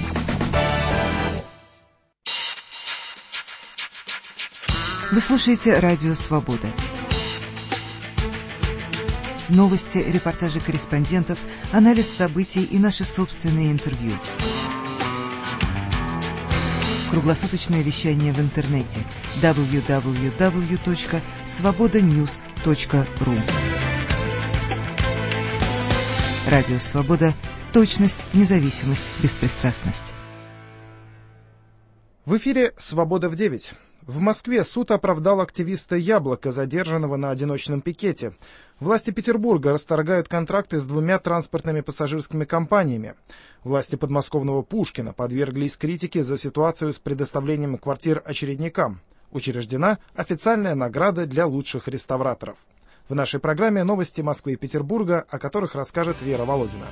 Вы слушаете «Радио Свобода». Новости, репортажи корреспондентов, анализ событий и наши собственные интервью. Круглосуточное вещание в интернете дабл ю дабл ю дабл ю точка свобода ньюс точка ру. Радио Свобода. Точность, независимость, беспристрастность. В эфире «Свобода в девять». В Москве суд оправдал активиста «Яблоко», задержанного на одиночном пикете. Власти Петербурга расторгают контракты с двумя транспортными пассажирскими компаниями. Власти подмосковного Пушкина подверглись критике за ситуацию с предоставлением квартир очередникам. Учреждена официальная награда для лучших реставраторов. В нашей программе новости Москвы и Петербурга, о которых расскажет Вера Володина.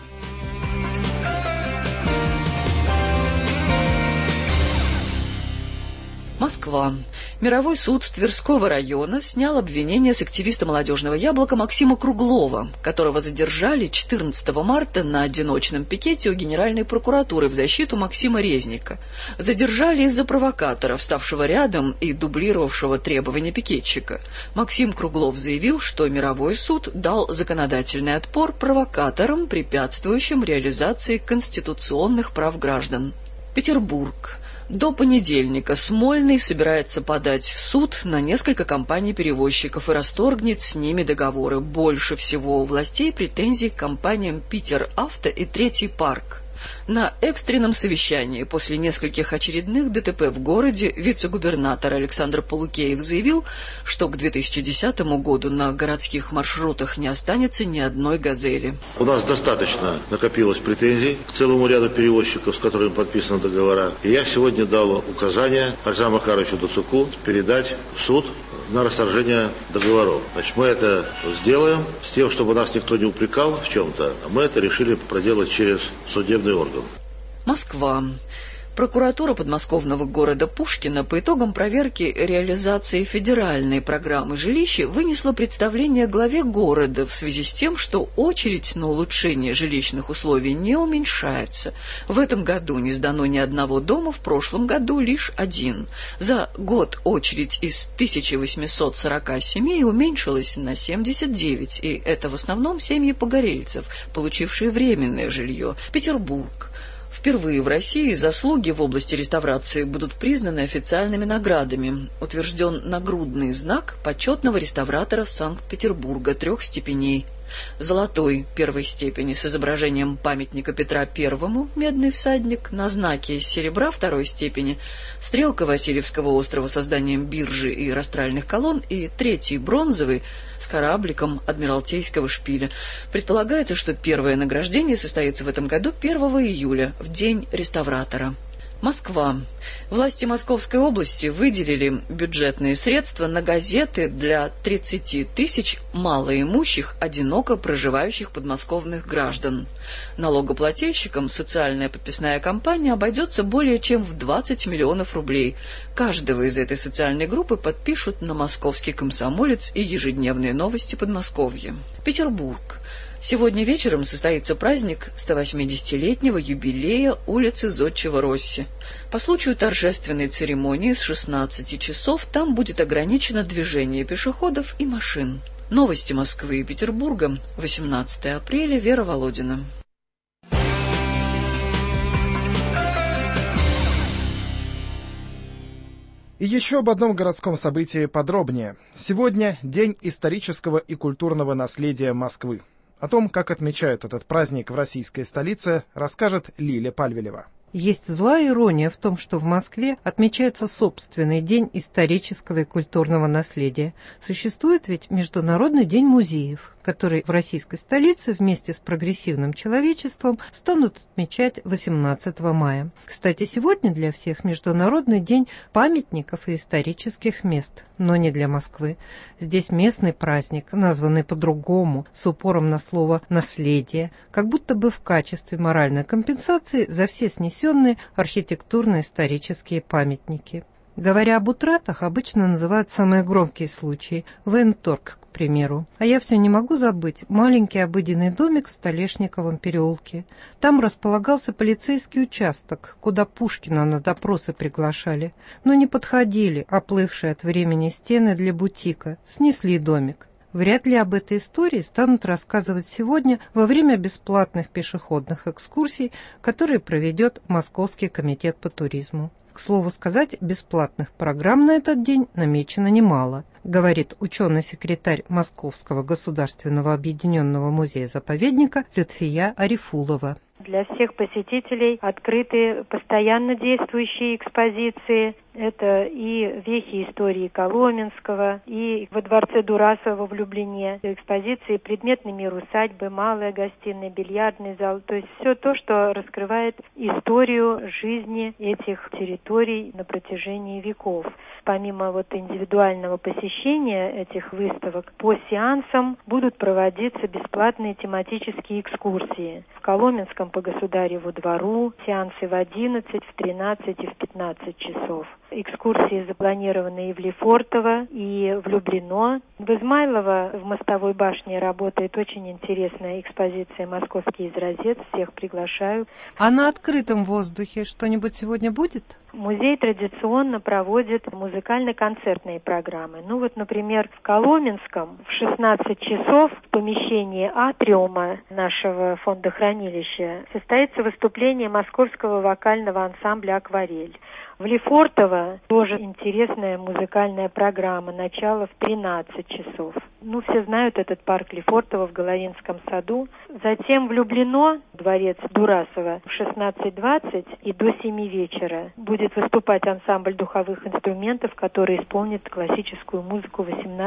Москва. Мировой суд Тверского района снял обвинение с активиста молодежного «Яблока» Максима Круглова, которого задержали четырнадцатого марта на одиночном пикете у Генеральной прокуратуры в защиту Максима Резника. Задержали из-за провокатора, вставшего рядом и дублировавшего требования пикетчика. Максим Круглов заявил, что мировой суд дал законодательный отпор провокаторам, препятствующим реализации конституционных прав граждан. Петербург. До понедельника Смольный собирается подать в суд на несколько компаний-перевозчиков и расторгнет с ними договоры. Больше всего у властей претензий к компаниям «Питер-Авто» и «Третий парк». На экстренном совещании после нескольких очередных ДТП в городе вице-губернатор Александр Полукеев заявил, что к две тысячи десятому году на городских маршрутах не останется ни одной «Газели». У нас достаточно накопилось претензий к целому ряду перевозчиков, с которыми подписаны договора. И я сегодня дал указание Александру Макаровичу Дацуку передать в суд на расторжение договоров. Значит, мы это сделаем с тем, чтобы нас никто не упрекал в чем-то. А мы это решили проделать через судебный орган. Москва. Прокуратура подмосковного города Пушкина по итогам проверки реализации федеральной программы жилища вынесла представление главе города в связи с тем, что очередь на улучшение жилищных условий не уменьшается. В этом году не сдано ни одного дома, в прошлом году лишь один. За год очередь из тысяча восемьсот сорока семей уменьшилась на семьдесят девять, и это в основном семьи погорельцев, получившие временное жилье. Петербург. Впервые в России заслуги в области реставрации будут признаны официальными наградами. Утвержден нагрудный знак почетного реставратора Санкт-Петербурга трех степеней. Золотой первой степени с изображением памятника Петра Первому, медный всадник, на знаке из серебра второй степени, стрелка Васильевского острова с созданием биржи и растральных колонн и третий бронзовый с корабликом Адмиралтейского шпиля. Предполагается, что первое награждение состоится в этом году первого июля, в день реставратора. Москва. Власти Московской области выделили бюджетные средства на газеты для тридцати тысяч малоимущих, одиноко проживающих подмосковных граждан. Налогоплательщикам социальная подписная кампания обойдется более чем в двадцать миллионов рублей. Каждого из этой социальной группы подпишут на «Московский комсомолец» и «Ежедневные новости Подмосковья». Петербург. Сегодня вечером состоится праздник сто восьмидесятилетнего юбилея улицы Зодчего Росси. По случаю торжественной церемонии с шестнадцати часов там будет ограничено движение пешеходов и машин. Новости Москвы и Петербурга. восемнадцатого апреля. Вера Володина. И еще об одном городском событии подробнее. Сегодня День исторического и культурного наследия Москвы. О том, как отмечают этот праздник в российской столице, расскажет Лиля Пальвелева. Есть злая ирония в том, что в Москве отмечается собственный день исторического и культурного наследия. Существует ведь Международный день музеев, который в российской столице вместе с прогрессивным человечеством станут отмечать восемнадцатого мая. Кстати, сегодня для всех Международный день памятников и исторических мест, но не для Москвы. Здесь местный праздник, названный по-другому, с упором на слово «наследие», как будто бы в качестве моральной компенсации за все снесенные архитектурно-исторические памятники. Говоря об утратах, обычно называют самые громкие случаи – военторг, к примеру. А я все не могу забыть маленький обыденный домик в Столешниковом переулке. Там располагался полицейский участок, куда Пушкина на допросы приглашали. Но не подходили оплывшие от времени стены для бутика, снесли домик. Вряд ли об этой истории станут рассказывать сегодня во время бесплатных пешеходных экскурсий, которые проведет Московский комитет по туризму. К слову сказать, бесплатных программ на этот день намечено немало, говорит ученый-секретарь Московского государственного объединенного музея-заповедника Лютфия Арифулова. Для всех посетителей открыты постоянно действующие экспозиции. Это и вехи истории Коломенского, и во дворце Дурасова в Люблине экспозиции «Предметный мир усадьбы», малая гостиная, бильярдный зал. То есть все то, что раскрывает историю жизни этих территорий на протяжении веков. Помимо вот индивидуального посещения этих выставок, по сеансам будут проводиться бесплатные тематические экскурсии. В Коломенском по Государеву двору сеансы в одиннадцать, в тринадцать и в пятнадцать часов. Экскурсии запланированы и в Лефортово, и в Люблино. В Измайлово в Мостовой башне работает очень интересная экспозиция «Московский изразец». Всех приглашаю. А на открытом воздухе что-нибудь сегодня будет? Музей традиционно проводит музыкально-концертные программы. Ну вот, например, в Коломенском в шестнадцать часов в помещении атриума нашего фондохранилища состоится выступление московского вокального ансамбля «Акварель». В Лефортово тоже интересная музыкальная программа. Начало в тринадцать часов. Ну, все знают этот парк Лефортово в Головинском саду. Затем в Люблино, дворец Дурасова, в шестнадцать двадцать и до семи вечера будет выступать ансамбль духовых инструментов, который исполнит классическую музыку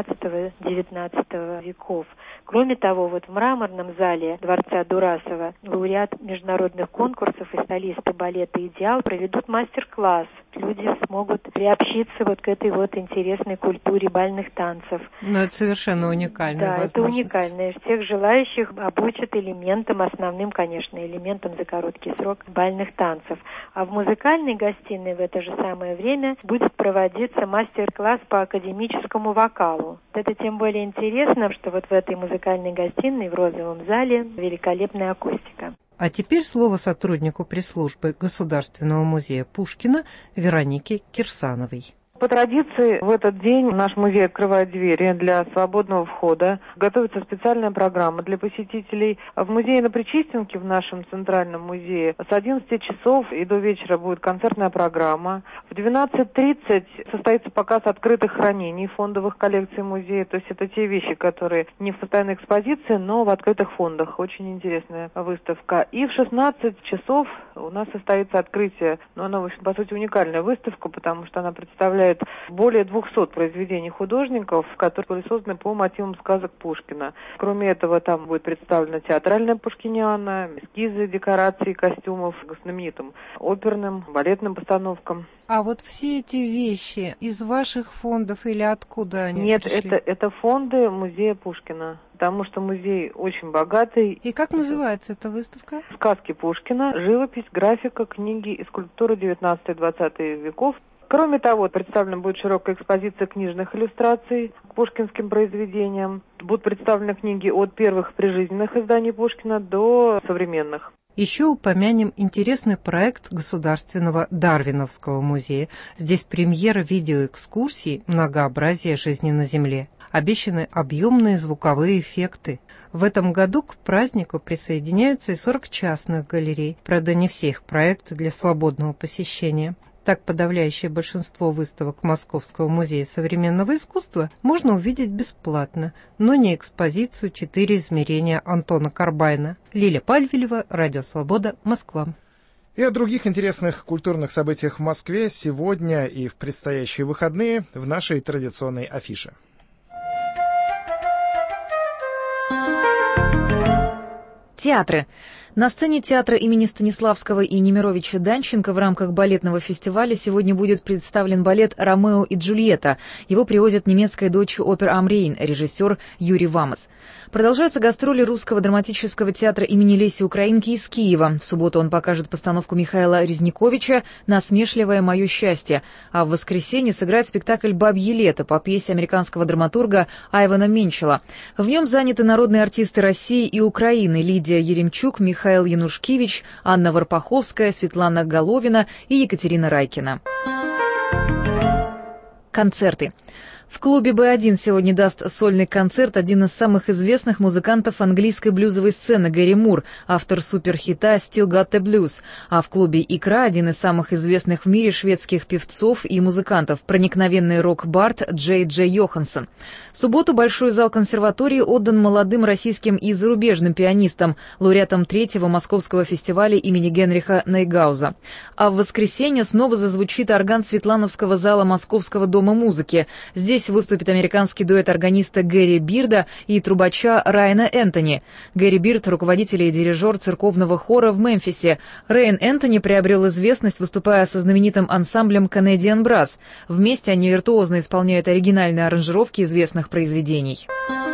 восемнадцатого-девятнадцатого веков. Кроме того, вот в мраморном зале дворца Дурасова лауреат международных конкурсов и солисты балета «Идеал» проведут мастер-класс. Люди смогут приобщиться вот к этой вот интересной культуре бальных танцев. Ну, это совершенно уникальная да, возможность. Да, это уникально. Всех желающих обучат элементам, основным, конечно, элементам за короткий срок бальных танцев. А в музыкальной гостиной в это же самое время будет проводиться мастер-класс по академическому вокалу. Это тем более интересно, что вот в этой музыкальной гостиной в розовом зале великолепная акустика. А теперь слово сотруднику пресс-службы Государственного музея Пушкина Веронике Кирсановой. По традиции, в этот день наш музей открывает двери для свободного входа. Готовится специальная программа для посетителей. В музее на Причистенке, в нашем центральном музее, с одиннадцати часов и до вечера будет концертная программа. В двенадцать тридцать состоится показ открытых хранений фондовых коллекций музея. То есть это те вещи, которые не в постоянной экспозиции, но в открытых фондах. Очень интересная выставка. И в шестнадцать часов у нас состоится открытие. Но она, в общем, по сути, уникальная выставка, потому что она представляет более двухсот произведений художников, которые были созданы по мотивам сказок Пушкина. Кроме этого, там будет представлена театральная пушкиниана, эскизы, декорации, костюмов к знаменитым оперным, балетным постановкам. А вот все эти вещи из ваших фондов или откуда они Нет, пришли? это, это фонды музея Пушкина. Потому что музей очень богатый. И как называется эта выставка? Сказки Пушкина, живопись, графика, книги и скульптуры девятнадцатого-двадцатого веков. Кроме того, представлена будет широкая экспозиция книжных иллюстраций к пушкинским произведениям. Будут представлены книги от первых прижизненных изданий Пушкина до современных. Еще упомянем интересный проект Государственного Дарвиновского музея. Здесь премьера видеоэкскурсий «Многообразие жизни на Земле». Обещаны объемные звуковые эффекты. В этом году к празднику присоединяются и сорок частных галерей. Правда, не все их проекты для свободного посещения. Так, подавляющее большинство выставок Московского музея современного искусства можно увидеть бесплатно, но не экспозицию «Четыре измерения» Антона Карбайна. Лиля Пальвелева, Радио Свобода, Москва. И о других интересных культурных событиях в Москве сегодня и в предстоящие выходные в нашей традиционной афише. Театры. На сцене театра имени Станиславского и Немировича Данченко в рамках балетного фестиваля сегодня будет представлен балет «Ромео и Джульетта». Его привозит немецкая дочь опер «Am Rhein», режиссер Юрий Вамос. Продолжаются гастроли Русского драматического театра имени Леси Украинки из Киева. В субботу он покажет постановку Михаила Резниковича «Насмешливое мое счастье», а в воскресенье сыграет спектакль «Бабье лето» по пьесе американского драматурга Айвана Менчела. В нем заняты народные артисты России и Украины Лидия Еремчук, Михаил Михаил Янушкевич, Анна Варпаховская, Светлана Головина и Екатерина Райкина. Концерты. В клубе Бэ один сегодня даст сольный концерт один из самых известных музыкантов английской блюзовой сцены Гэри Мур, автор суперхита «Still Got the Blues». А в клубе «Икра» один из самых известных в мире шведских певцов и музыкантов, проникновенный рок-бард Джей Джей Йоханссон. В субботу Большой зал консерватории отдан молодым российским и зарубежным пианистам, лауреатам третьего московского фестиваля имени Генриха Нейгауза. А в воскресенье снова зазвучит орган Светлановского зала Московского дома музыки. Здесь выступит американский дуэт органиста Гэри Бирда и трубача Райана Энтони. Гэри Бирд – руководитель и дирижер церковного хора в Мемфисе. Райан Энтони приобрел известность, выступая со знаменитым ансамблем Canadian Brass. Вместе они виртуозно исполняют оригинальные аранжировки известных произведений.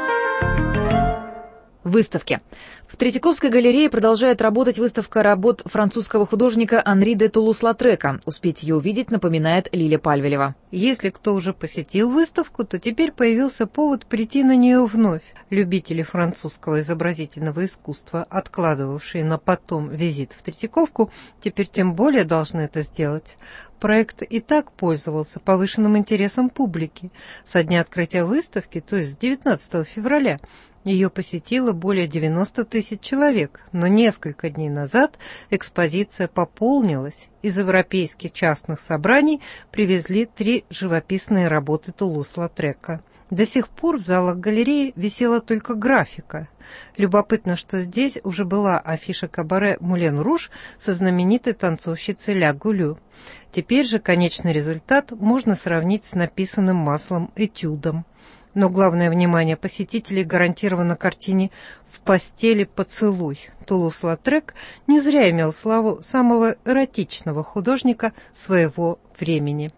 Выставки. В Третьяковской галерее продолжает работать выставка работ французского художника Анри де Тулус-Латрека. Успеть ее увидеть напоминает Лиля Пальвелева. Если кто уже посетил выставку, то теперь появился повод прийти на нее вновь. Любители французского изобразительного искусства, откладывавшие на потом визит в Третьяковку, теперь тем более должны это сделать. Проект и так пользовался повышенным интересом публики. Со дня открытия выставки, то есть с девятнадцатого февраля, ее посетило более девяноста тысяч человек, но несколько дней назад экспозиция пополнилась. Из европейских частных собраний привезли три живописные работы Тулус-Латрека. До сих пор в залах галереи висела только графика. Любопытно, что здесь уже была афиша кабаре «Мулен Руж» со знаменитой танцовщицей Ля Гулю. Теперь же конечный результат можно сравнить с написанным маслом этюдом. Но главное внимание посетителей гарантировано картине «В постели поцелуй». Тулус-Латрек не зря имел славу самого эротичного художника своего времени.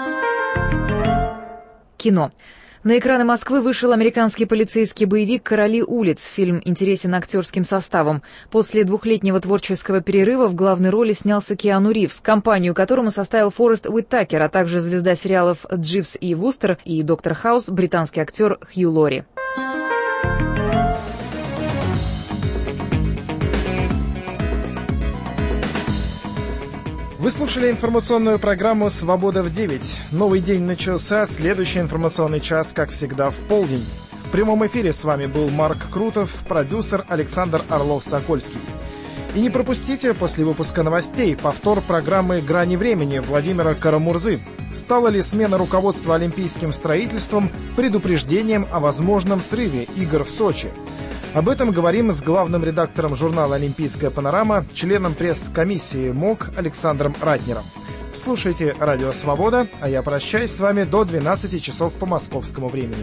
Кино. На экраны Москвы вышел американский полицейский боевик «Короли улиц». Фильм интересен актерским составом. После двухлетнего творческого перерыва в главной роли снялся Киану Ривз, компанию которому составил Форест Уитакер, а также звезда сериалов «Дживс и Вустер» и «Доктор Хаус» британский актер Хью Лори. Вы слушали информационную программу «Свобода в девять». Новый день начался, следующий информационный час, как всегда, в полдень. В прямом эфире с вами был Марк Крутов, продюсер Александр Орлов-Сокольский. И не пропустите после выпуска новостей повтор программы «Грани времени» Владимира Карамурзы. Стала ли смена руководства олимпийским строительством предупреждением о возможном срыве игр в Сочи? Об этом говорим с главным редактором журнала «Олимпийская панорама», членом пресс-комиссии МОК Александром Ратнером. Слушайте «Радио Свобода», а я прощаюсь с вами до двенадцати часов по московскому времени.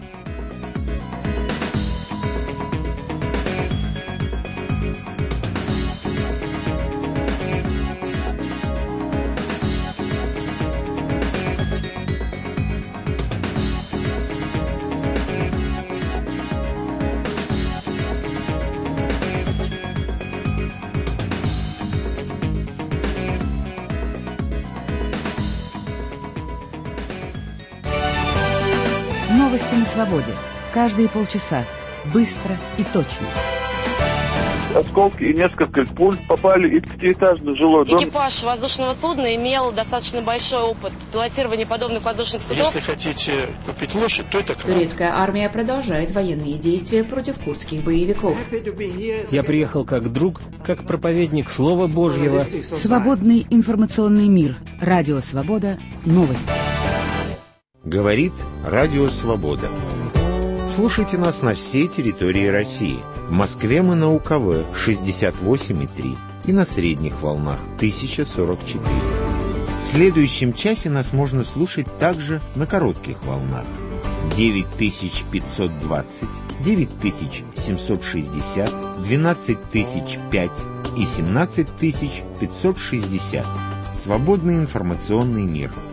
Новости на свободе. Каждые полчаса. Быстро и точно. Осколки и несколько пуль попали и в пятиэтажный жилой дом. Экипаж воздушного судна имел достаточно большой опыт пилотирования подобных воздушных судов. Если хотите купить лошадь, то это к нам. Турецкая армия продолжает военные действия против курдских боевиков. Я приехал как друг, как проповедник Слова Божьего. Свободный информационный мир. Радио Свобода. Новости. Говорит Радио Свобода. Слушайте нас на всей территории России. В Москве мы на УКВ шестьдесят восемь и три и на средних волнах тысяча сорок четыре. В следующем часе нас можно слушать также на коротких волнах. девять тысяч пятьсот двадцать, девять тысяч семьсот шестьдесят, двенадцать тысяч пять и семнадцать тысяч пятьсот шестьдесят. Свободный информационный мир.